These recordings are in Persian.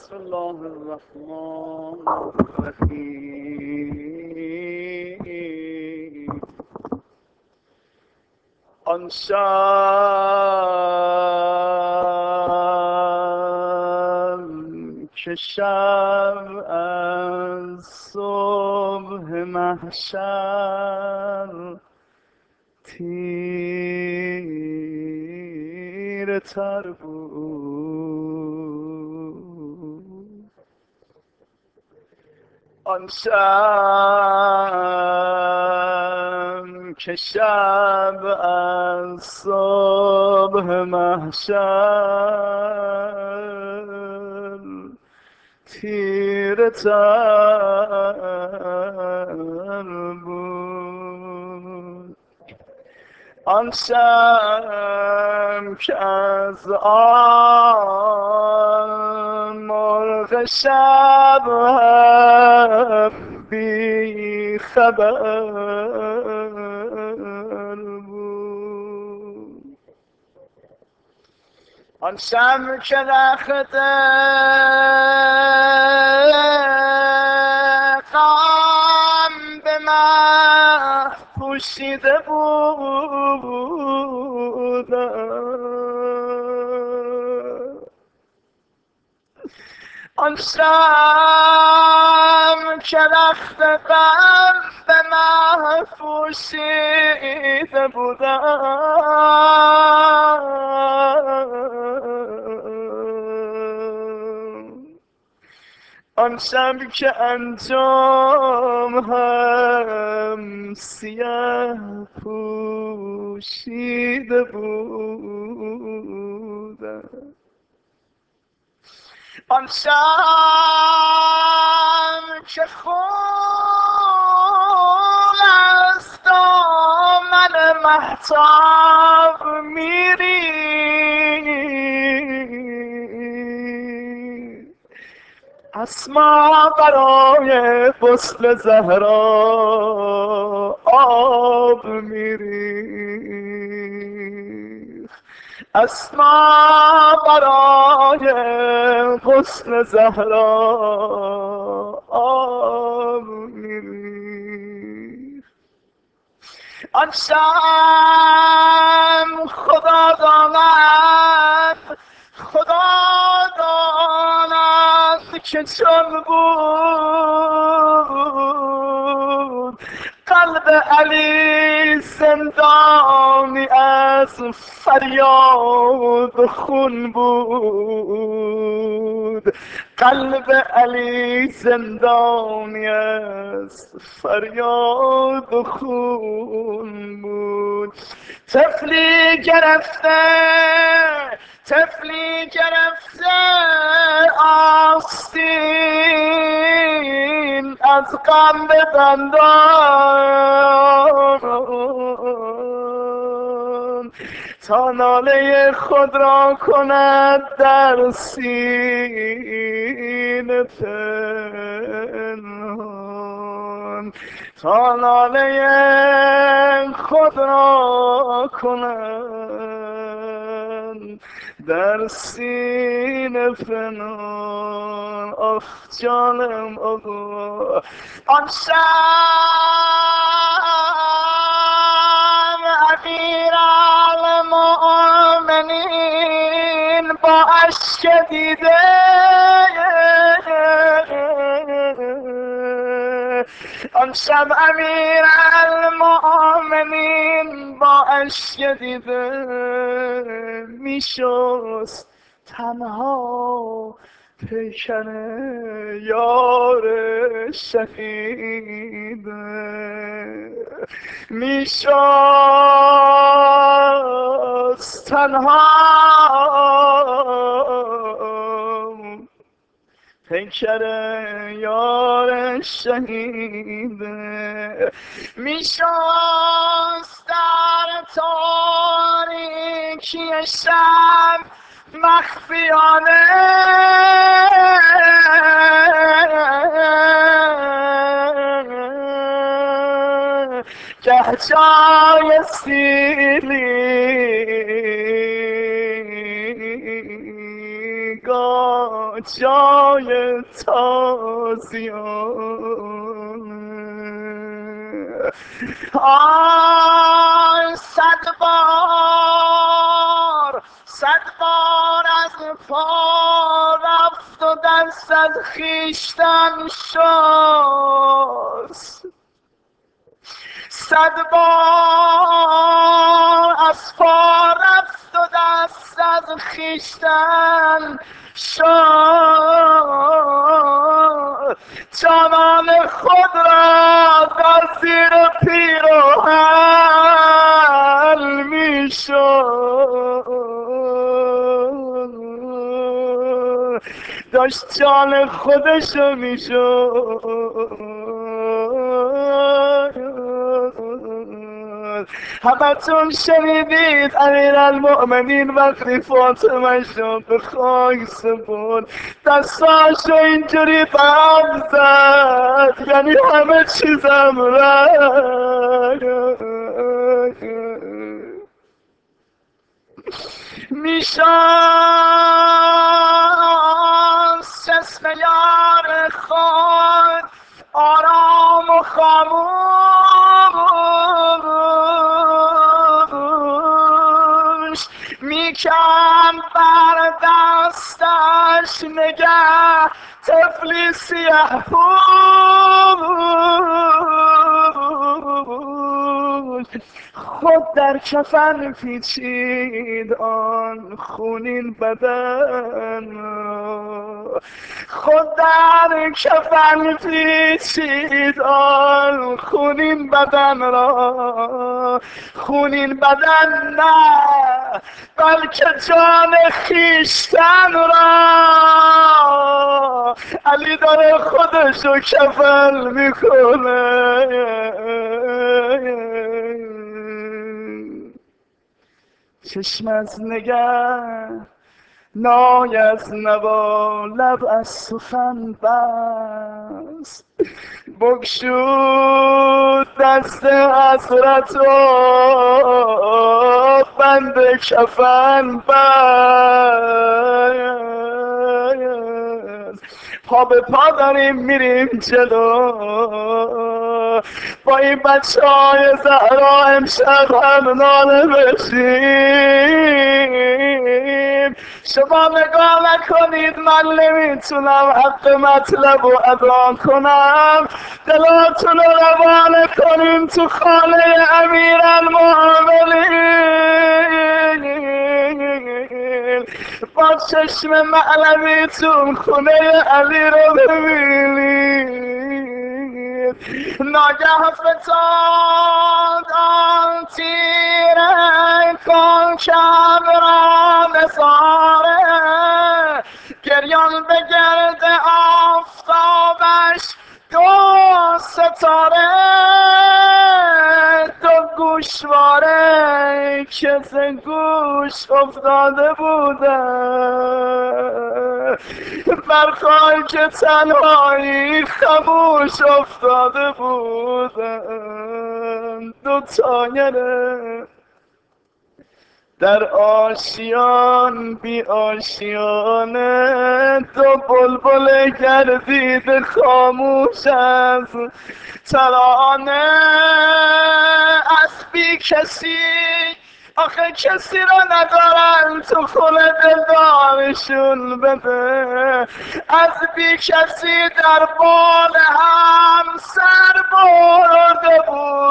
بسم الله الرحمن الرحیم. آن شب که شب از صبح محشر تیره تر بود، آن شب که شب از صبح محشر تیره تر بود، آن شب که از آن مرغ شب بی خبر بود، آن شب که رخت غم به مه پوشیده بود، آن شب که رخت غم به مه پوشیده بودم، آن شب که انجام هم سیه پوشیده بودم، آن شب که خون از دامن مهتاب می‌ریخت، اسما برای غسل زهرا آب می‌ریخت، اسما برای غسل زهرا آب می‌ریخت، آن شب خدا داند که چون بود قلب علی زندانی از فریاد و خون بود، قلب علی زندانی از فریاد و خون بود، طفلی گرفته آستین از غم به دندان تا ناله خود را کند در سینه پنهان، تا ناله خود را کند در سینه پنهان. آخ جانم آقا، آن شب امیرالمؤمنین با اشک دیده آن شب امیرالمؤمنین با اشک دیده میشست تنها پیکر یار شهید، میشست تنها پیکر یار شهید، میشست در تاریکی شب مخفیانه گه جای سیلی گاه جای تازیانه. آی صد بار از پا رفت و دست از خویشتن شست، 100 بار از پا رفت و دست از خویشتن شد، جانان خود را در زیر پیراهن می شد، داشت جان خودشو می شد. همتون شنیدید امیرالمؤمنین وقتی فاطمه شد به خاک سپرد، دستاشو اینجوری بهم زد، یعنی همه چیزم رفت. میشست جسم یار خود آرام و خاموش، میکند بر دستش نگه طفلی سیه پوش، خود در کفن پیچید آن خونین بدن، خود در کفن پیچید آن خونین بدن را، خونین بدن نه بلکه جان خیشتن را، علی داره خودشو کفن میکنه. چشم از نگه نای از نوا لب از سخن بست، بگشود دست حسرت و بند کفن بست، پا به پا داریم میریم جلو با این بچه های زهرا، امشب هم ناله بشیم. شما نگاه نکنید، من نمیتونم حق مطلب رو ادا کنم، دلاتون رو روانه کنیم تو خانه امیرالمؤمنین، با چشم معنویتون خونه علی رو ببینید. ناگه فتاد آن تیره کن را نظاره، گریان به گرد آفتابش دو ستاره، دو گوشواره که ز گوش افتاده بودن، بر خاک تنهایی خموش افتاده بودن، دو تاینه در آشیان بی آشیانه، دو بلبل گردیده خاموش از ترانه، از بی کسی آخه کسی را ندارن تو خونه دلدارشون بده، از بی کسی در بال هم سر برده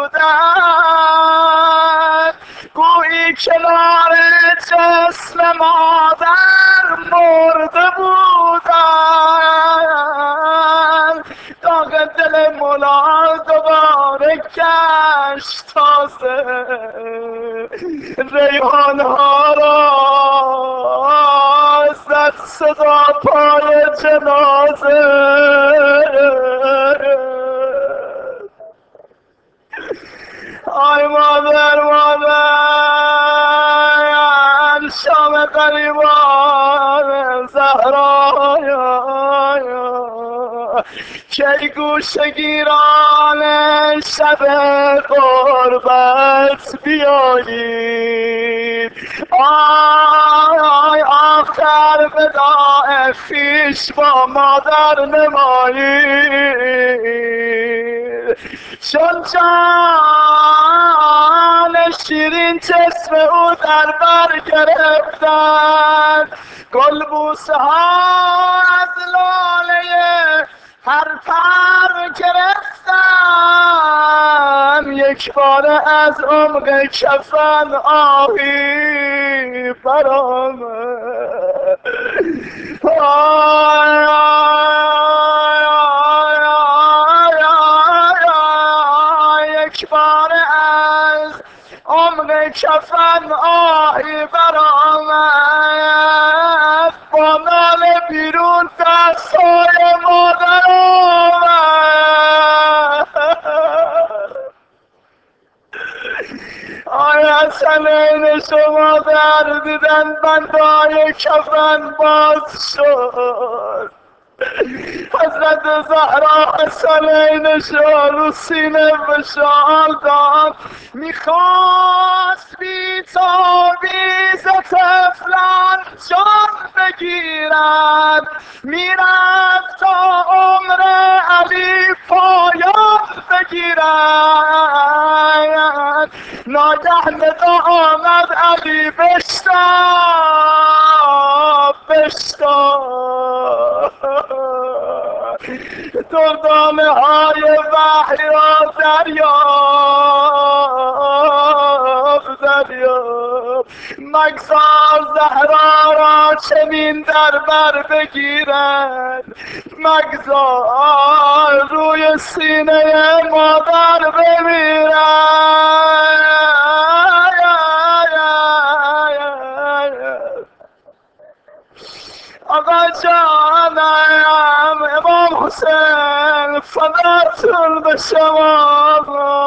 بودن، گویی کنار جسم مادر مرده بودن، داغ دل مولا دوباره گشت تازه، ریحان ها را زد صدا پای جنازه، آی مادر شام قریبان زهرا، کی گوشه گیران شب قربت بیایید آی آخر وداع خویش با مادر نمایید چون جان شیرین جسم او در بر گرفتن گلبوسه ها از لاله هر پر گرفتم یک باره از عمق کفن آهی برآمد آی آی آی آی آی یک باره از عمق کفن آهی برآمد با ناله بیرون دستای مادر آمد آیا حسنین شما در دیدن بندای کفن باز شد حضرت زهرا حسنین شو رو سینه فشار داد میخواست بی تا بیز طفلان جان بگیرد میرفت تا عمر علی پایان بگیرد ناگه ندا آمد علی بشتاب بشتاب دردانه های وحی را دریاب دریاب مگذار زهرا را چنین در بر بگیرد مگذار روی سینه مادر بمیرد آقا جانم امام حسین فداتون به شما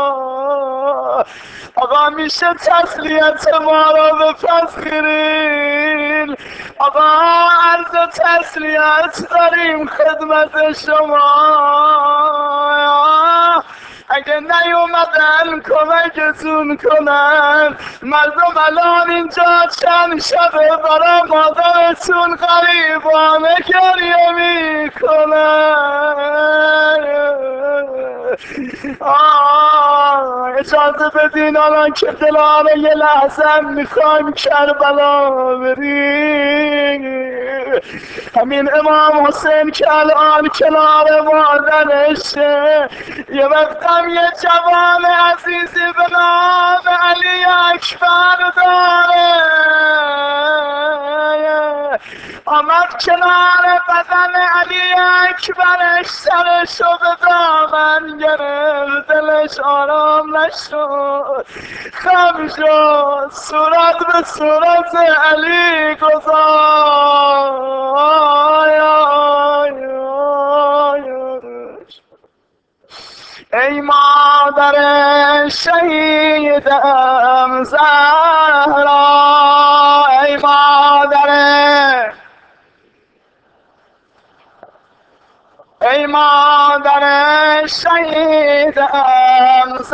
آقا میشه تسلیت ما را بپذیرین آقا عرض تسلیت داریم خدمت شما اگه نیومدن کمکتون کنن مردم الان اینجا چند شبه برای مادرتون غریبانه گریه میکنن اجازه بدین الان که دلانه یه لحظه میخوایم کربلا بریم همین امام حسین که الان کنار مادرشه یه وقتم یه جوان عزیزی به نام علی اکبر داره آمد کنار بدن علی اکبرش سرشو به دامن گرفت دلش آرام نشد خم شد صورت به صورت علی گذاشت ای مادر شهیدم زهرا ای مادر ای مادر شهیدم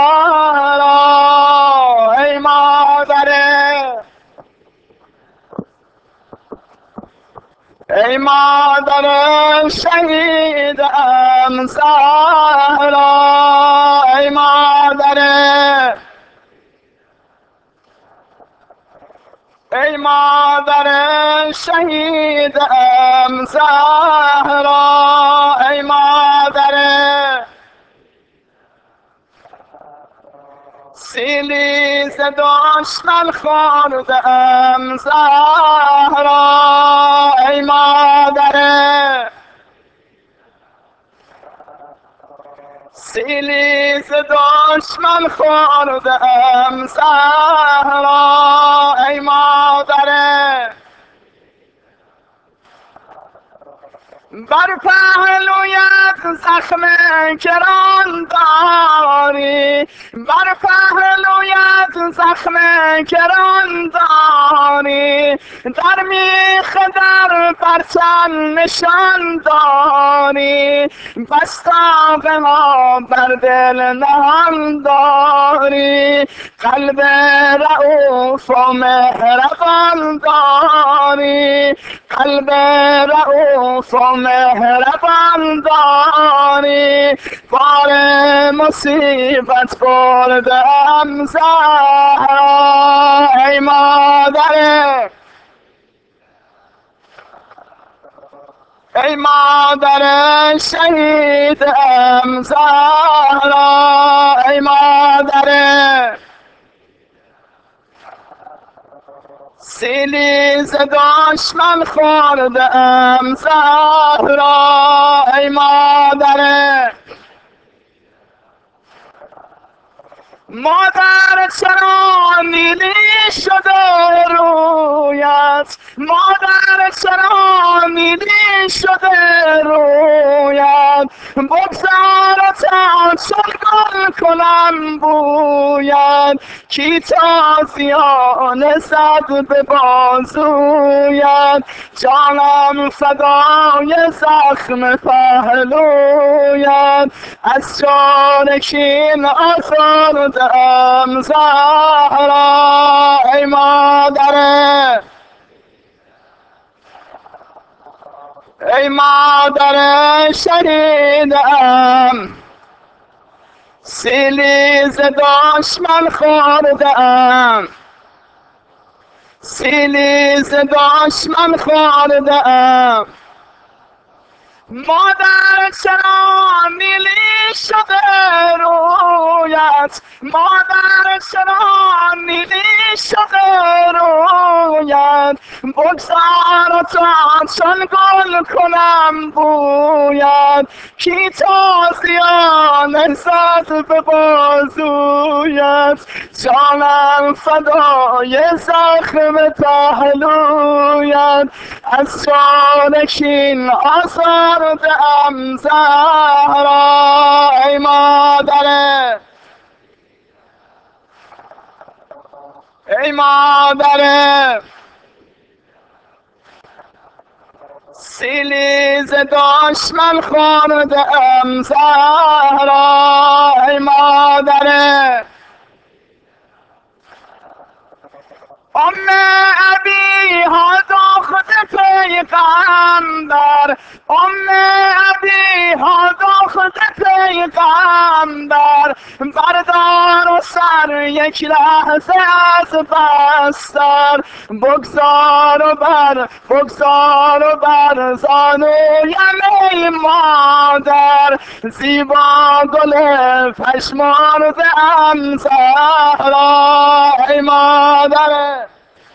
زهرا ای مادر ای مادر شهیدم زهرا ای مادر ای مادر شهیدم زهرا ای مادر سیلی ز دشمن خوردم زهرا ای مادر سیلی ز دشمن خوردم زهرا ای مادر بر پهلویت زخم کران داری، بر پهلویت زخم کران داری، در میخ در پرچم نشان داری، بستاقه ها بر دل نهان داری، قلب رؤوف و مهربان داری، قلب رؤوف و مهربان داری، بار مصیبت بردم زهرا ای مادر، ای مادر شهیدم زهرا ای مادر، سیلی ز دشمن خوردم زهرا ای مادر، مادر چرا نیلی شده رویت، مادر چرا نیلی شده رویت، بگذار تا چون گل کنم بویت، کی تازیانه زد به بازویت، جانم فدای زخم پهلویت، از چارکین آزردم زهرا ای مادر، ای مادر شهیدم، سیلی ز دشمن خوردم، سیلی ز دشمن خوردم، مادر چرا نیلی شده رویت، مادر چرا نیلی شده رویت، بگذار تا چون گل کنم بویت، کی تازیانه زد به بازویت، جانم فدای زخم پهلویت، از چارکین آزردم زهرا ای مادر، ای مادر، سیلی ز دشمن خوردم زهرا ای مادر، ام ابیها دخت پیغمبر، ام ابیها دخت پیغمبر، بردار و سر یک لحظه از بستر، بگذار و بر زانویم ای مادر، زیبا گل پشمرده ام زهرا ای مادر،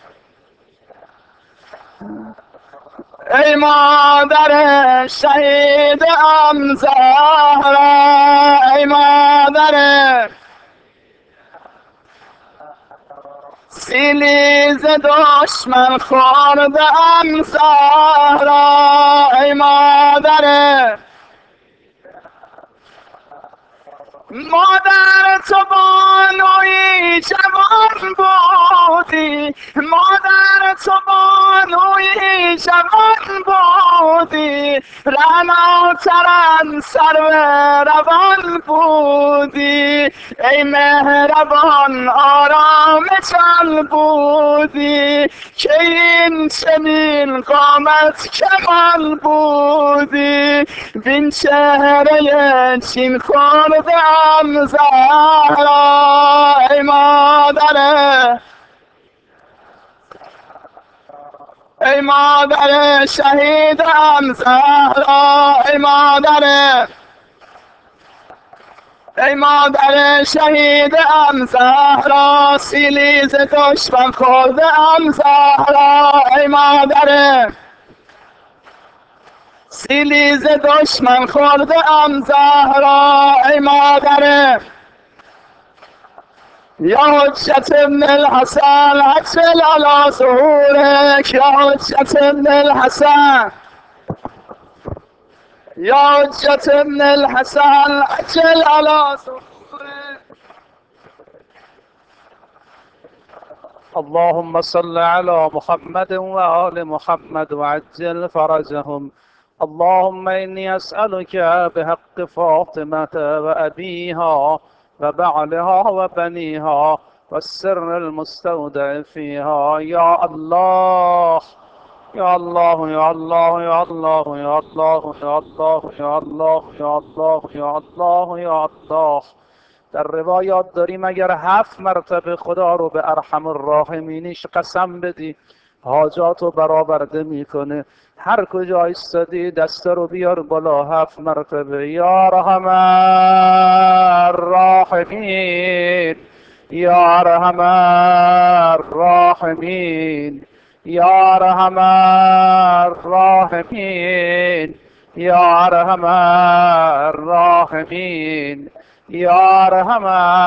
ای مادر شهیدم زهرا ای مادر، سیلی ز دشمن خوردم زهرا ای مادر، مادر تو بانوی جوان بودی، مادر تو بانوی جوان بودی، رعناترن سرو روان بودی، ای مهربان آرام جان بودی، که این چنین قامت کمان بودی، بین چهره چین خوردم زهرا ای مادر، ای مادر شهیدم زهرا ای مادر، ای مادر شهیدم زهرا، سیلی ز دشمن خوردم زهرا ای مادر، سیلی ز دشمن خوردم زهرا ای مادر، یا حجت ابن الحسن عجل على ظهورك، یا حجت ابن الحسن یا حجت ابن الحسن عجل على ظهوره. اللهم صل على محمد وآل محمد وعجل فرجهم. اللهم إني أسألك بحق فاطمة وأبيها وبعلها وبنيها والسر المستودع فيها، يا الله يا الله يا الله يا الله يا الله يا الله يا الله يا الله يا الله يا الله. در روایات داریم اگر 7 مرتبه خدا رو به ارحم الراحمینش قسم بدی حاجات رو برآورده میکنه. هر کجا ایستادی دست رو بیار بالا 7 مرتبه. یا ارحم الراحمین یا ارحم الراحمین یا ارحم الراحمین یا ارحم الراحمین یا ارحم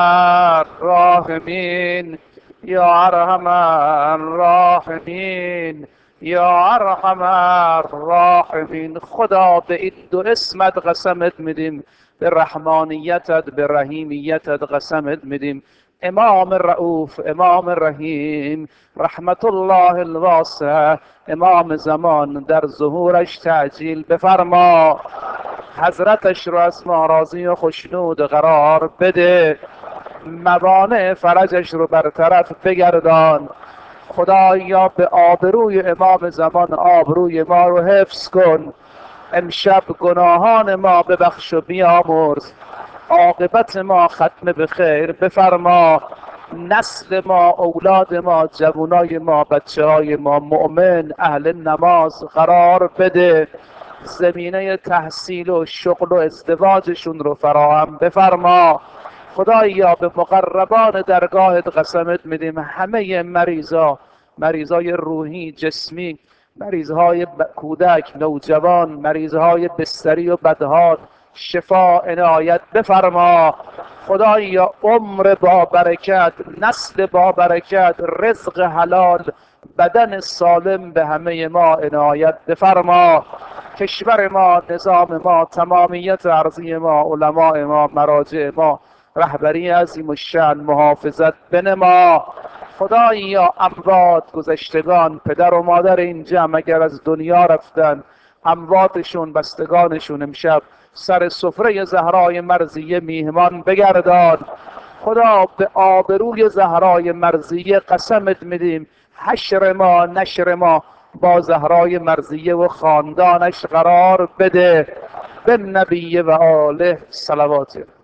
الراحمین یا ارحم الراحمین یا ارحم الراحمین. خدا به این 2 اسمت قسمت میدیم، به رحمانیتت به رحیمیتت قسمت میدیم. امام رؤوف، امام رحیم، رحمت الله الواسع، امام زمان، در ظهورش تعجیل بفرما. حضرتش رو از ما راضی و خوشنود قرار بده. موانع فرجش رو برطرف بگردان. خدایا به آبروی امام زمان آبروی ما رو حفظ کن. امشب گناهان ما ببخش و بیامرز. عاقبت ما ختم به خیر بفرما. نسل ما، اولاد ما، جوانای ما، بچه های ما مؤمن اهل نماز قرار بده. زمینه تحصیل و شغل و ازدواجشون رو فراهم بفرما. خدایا به مقربان درگاهت قسمت میدیم همه مریضای روحی، جسمی، مریضهای کودک، نوجوان، مریضهای بستری و بدحال، شفا عنایت بفرما. خدایا عمر با برکت، نسل با برکت، رزق حلال، بدن سالم به همه ما عنایت بفرما. کشور ما، نظام ما، تمامیت ارضی ما، علماء ما، مراجع ما، رهبری عظیم الشأن محافظت بنما. خدایا اموات گذشتگان، پدر و مادر این جمع اگر از دنیا رفتن، امواتشون، بستگانشون امشب سر سفره زهرای مرضیه میهمان بگردان. خدا به آبروی زهرای مرضیه قسمت میدیم حشر ما، نشر ما با زهرای مرضیه و خاندانش قرار بده. به نبی و آله صلوات.